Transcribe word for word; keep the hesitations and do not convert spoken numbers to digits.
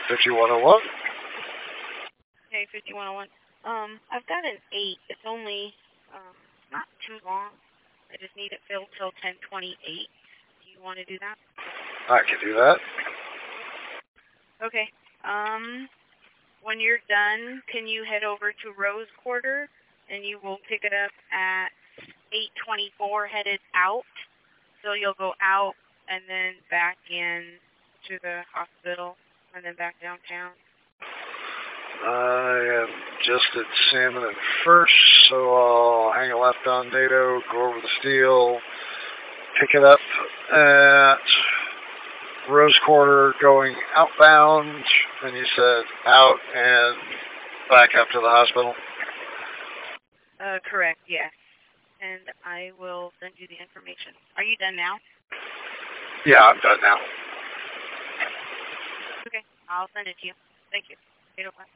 fifty-one oh one. Okay, fifty-one oh one. Um, I've got an eight. It's only um, not too long. I just need it filled till ten twenty-eight. Do you want to do that? I can do that. Okay. Um, when you're done, can you head over to Rose Quarter, and you will pick it up at eight twenty-four headed out. So you'll go out and then back in to the hospital and then back downtown. I am just at Salmon and First, so I'll hang a left on Dado, go over the steel, pick it up at Rose Quarter going outbound, and you said out and back up to the hospital? Uh, correct, yes. And I will send you the information. Are you done now? Yeah, I'm done now. Okay, I'll send it to you. Thank you. eight oh five.